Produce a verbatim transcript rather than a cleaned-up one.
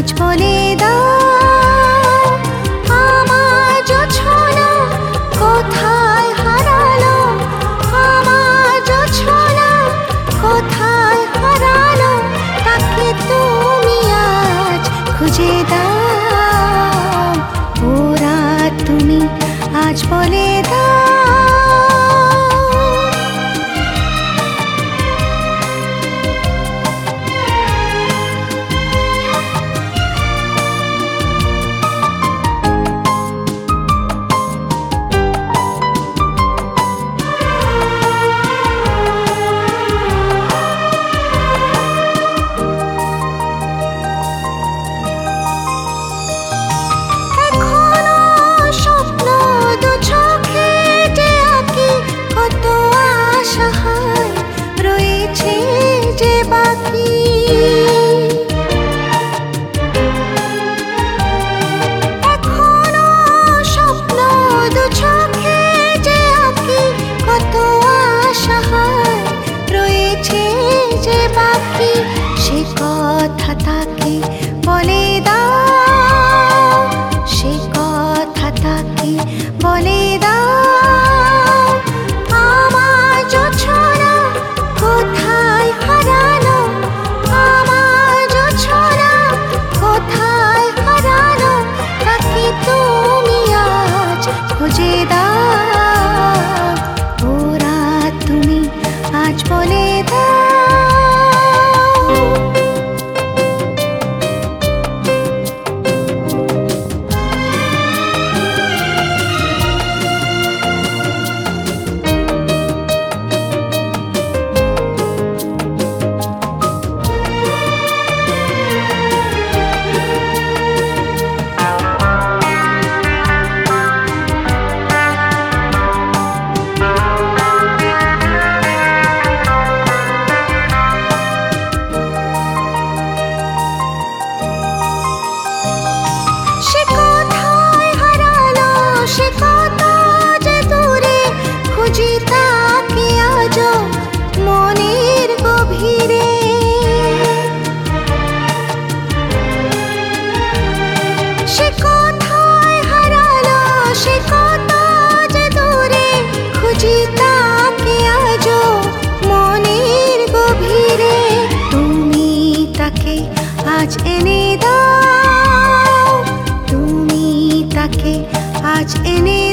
বলে দাও আমার জোছনা কোথায় হারালো, আমার জোছনা কোথায় হারালো, তাকে তুমি আজ খুঁজে দাও। ও রাত তুমি আজ বলে দাও। সে কথা তাকে বলে দাও, সে কথা তাকে বলে দাও। আমার জোছনা কোথায় হারালো, আমার জোছনা কোথায় হারালো, তাকে তুমি আজ খুঁজে দাও। ও রাত তুমি আজ বলে দাও। মনের গভীরে সে কোথায় হারালো, সে কত যে দূরে, খুঁজি তাকে আজো মনের গভীরে। তুমি তাকে আজ এনে দাও, তুমি তাকে আজ এনে